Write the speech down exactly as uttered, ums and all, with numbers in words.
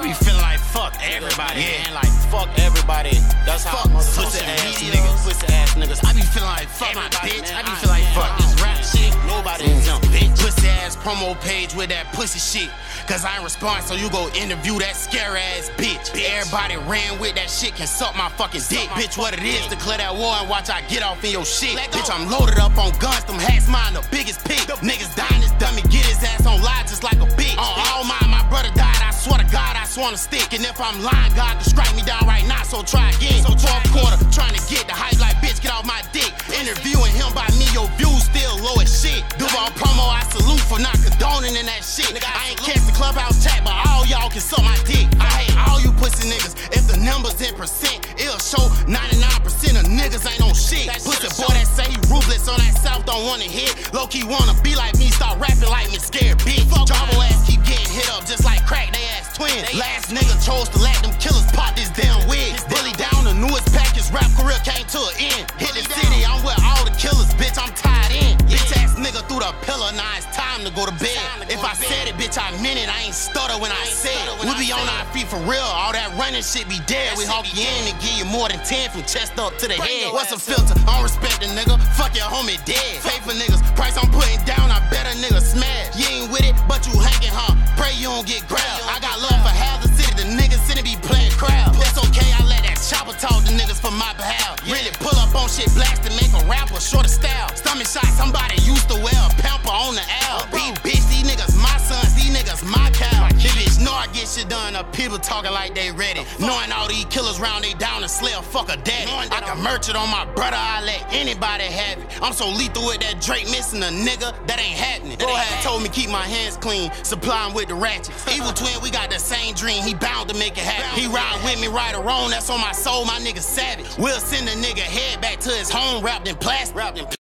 be feeling like fuck everybody, yeah. man. Like fuck everybody. That's how Fuck pussy ass niggas. Pussy ass niggas. I be feeling like fuck my bitch. I be feeling like fuck this rap shit. Nobody is them bitch. Pussy ass promo page with that pussy shit. Cause I ain't respond, so you go interview that scary ass bitch. Everybody ran with that shit, can suck my fucking dick. Bitch, what it is, declare that war and watch I get off in your shit. Bitch, I'm loaded up on guns, them hats mine the biggest pig. Niggas dying, this dummy get his ass on live just like a bitch. On all mine, my brother died, I swear to God, I swan a stick. And if I'm lying, God can strike me down right now, so try again. So twelve quarter, trying to get the hype like bitch, get off my dick. Interviewing him by me, your views still low as shit. Duval promo, I salute for not condoning in that shit. I ain't catch the clubhouse chat, but all y'all can suck my dick. I hate all you pussy niggas. If the numbers in percent, it'll show ninety-nine percent of niggas ain't on shit. Pussy boy that say he ruthless on that south don't wanna hit. Low key wanna be like me, start rapping like me, scared bitch. Jumbo ass keep getting hit up just like crack, they ass twins. Last nigga chose to let them killers pop this damn wig. Bully down the newest package, rap career came to an end. Hit the city, I'm with all the killers, bitch, I'm tied in. Bitch ass nigga through the pillar, now it's time to go to bed. If I said it, bitch, I meant it, I ain't stutter when I said it. We be on our feet for real, all that running shit be dead. We hawk you in and give you more than ten from chest up to the head. What's a filter? I don't respect a nigga, fuck your homie dead. Pay for niggas, price I'm putting down, I bet a nigga smash. You ain't with it, but you hanging, huh? Pray you don't get grabbed. I got love for half the city, the niggas in it be playing crowd. That's okay, I let that chopper talk to niggas for my behalf. Really pull up on shit, blast and make a rapper shorter style. Stomach shot, somebody used to wear a pamper on the L. Beat bitch, these niggas my sons, these niggas my cow. This bitch know I get shit done, up people talking like they ready. Knowing all these killers round they down and slay a fuck a daddy. I can merch it on my brother, I let anybody have it. I'm so lethal with that Drake missing a nigga, that ain't happening. Bro had told me keep my hands clean, supply him with the ratchets. Evil twin, we got the same dream, he bound to make it happen. He ride with me right or wrong, that's on my soul, my nigga savage. We'll send a nigga head back to his home wrapped in plastic.